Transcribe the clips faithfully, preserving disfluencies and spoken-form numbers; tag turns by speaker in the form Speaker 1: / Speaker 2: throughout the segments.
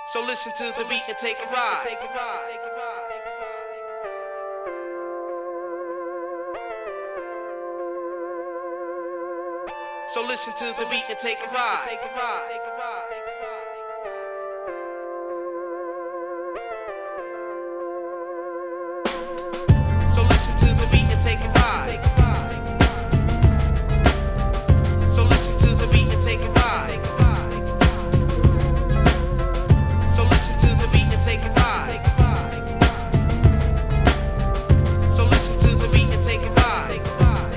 Speaker 1: So listen to the beat and take a ride. Take a ride. Take a ride. So listen to the beat and take a ride. Take a ride. Take a ride. Take a ride. So listen to the beat and take a ride. Take a ride. So listen to the beat and take a ride. Take a ride. So listen to the beat and take a ride. Take a ride. So listen to the beat and take a ride. Take a ride.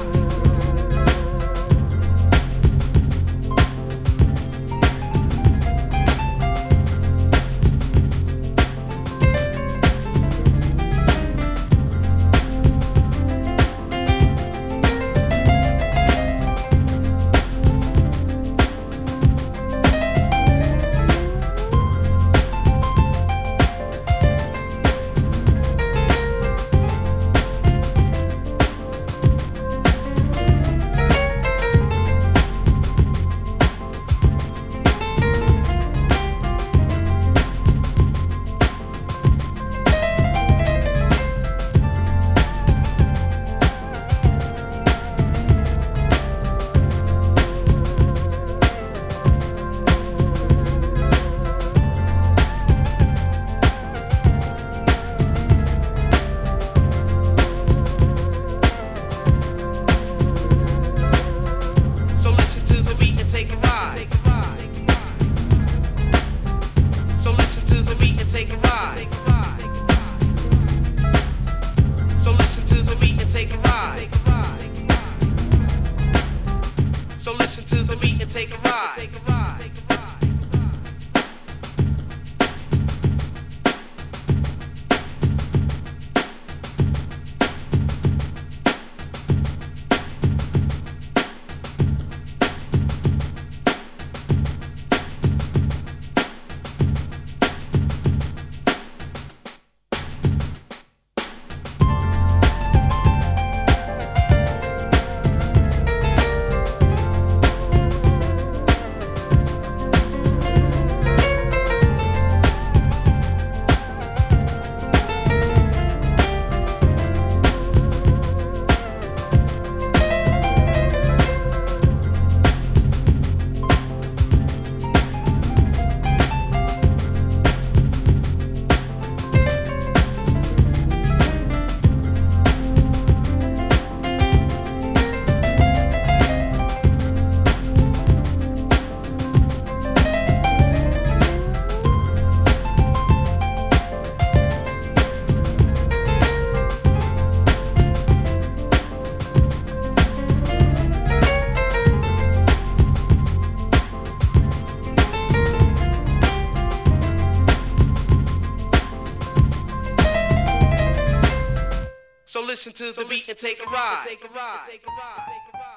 Speaker 1: So listen to the beat and take a ride. Take a ride. Take a ride.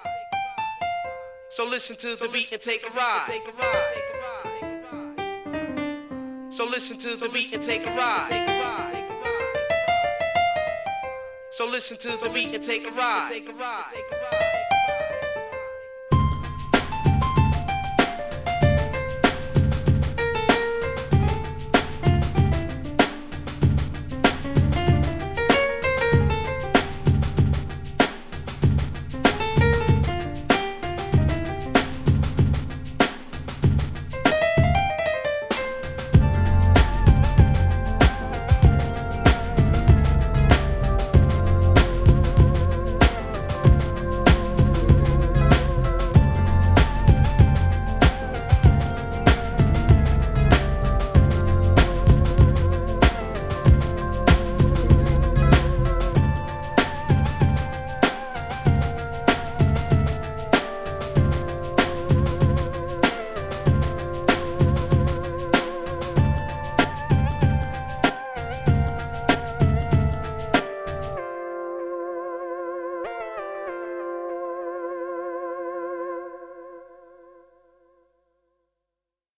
Speaker 1: So listen to the beat and take a ride. Take a ride. So listen to the beat and take a ride. Take a ride. So listen to the beat and take a ride. Take a ride.